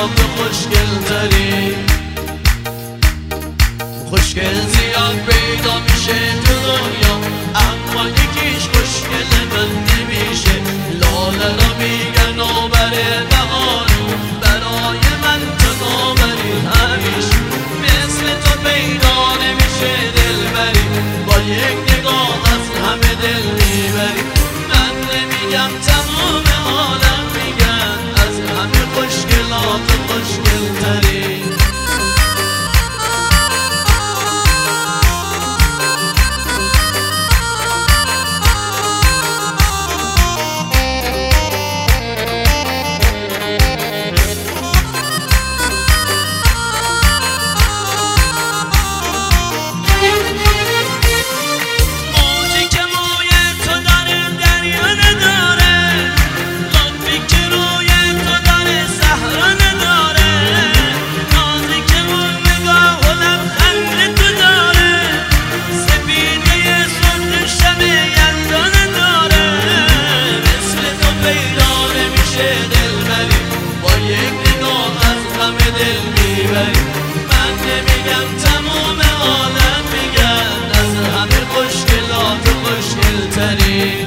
خوشگلات خوشگل تری. خوشگل زیاد پیدا میشه تو دنیا، اما یکیش خوشگل من نمیشه. لاله را میگن نوبره بهارون، برای من تو نوبری همیشه. مثل تو پیدا نمیشه دلبری، با یک نگاه از همه دل میبری. من نمیگم تمام عالم میگن از همه خوشگلات خوشگل تری. من نمیگم تمام عالم میگن از همه خوشگلات خوشگل تری.